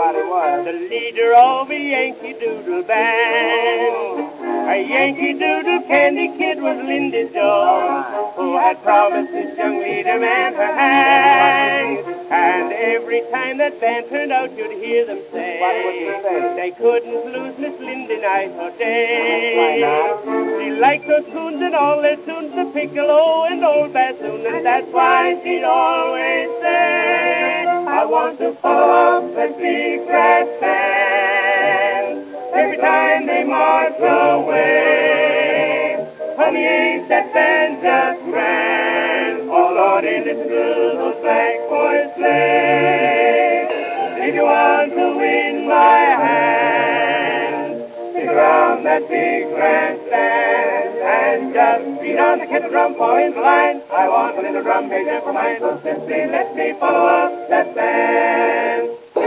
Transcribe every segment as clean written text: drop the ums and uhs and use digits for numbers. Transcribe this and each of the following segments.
Everybody was. The leader of a Yankee Doodle band. A Yankee Doodle candy kid was Lindy Jones, who had promised this young leader man her hand. And every time that band turned out, you'd hear them say, What would you say? they couldn't lose Miss Lindy night or day. She liked those tunes and all their tunes, the piccolo and old bassoon, and that's why she'd always say, I want to follow up that big brass band every time they march away. Honey, ain't that band just grand? Oh, Lordy, listen to those black boys play. If you want to win my hand, stick around that big grandstand and just beat on the kettle drum, fall in the line. I want a little drum major for mine, so simply let me follow up that band.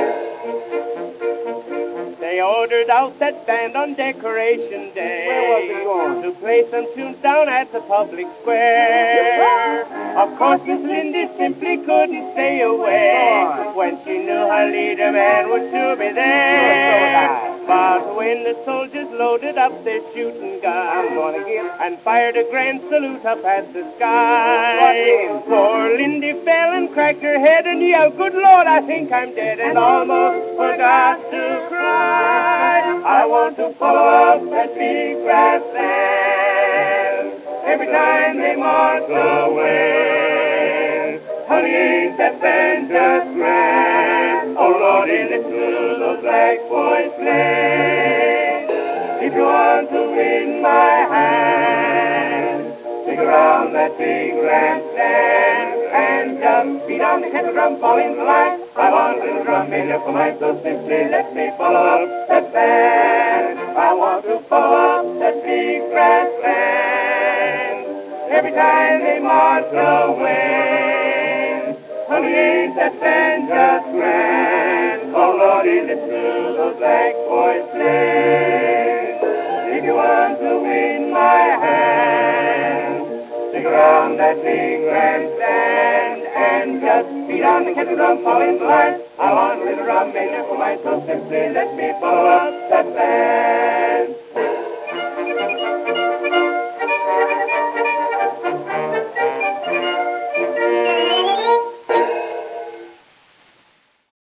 They ordered out that band on Decoration Day. Where was it going? To play some tunes down at the public square. Of course, Miss Lindy simply couldn't stay away when she knew her leader man would sure be there. But when the soldiers loaded up their shooting guns and fired a grand salute up at the sky, poor Lindy fell and cracked her head and yelled, good Lord, I think I'm dead, and almost forgot to cry. I want to follow up that big brass band every time they march away. Honey, ain't that band just grand? Oh, Lordy, listen to those black boys play. If you want to win my hand, stick around that big grandstand and just beat on the kettle drum, fall in the line. I want a little drum major for mine, so simply let me follow up that band. I want to follow up that big brass band every time they march away. Honey, ain't that band just grand? Oh, Lordy, listen to those black boys play. If you want to win my hand, stick around that big grandstand and just beat on the kettle drum, fall in the line. I want a little drum major for mine, so simply let me follow up that band.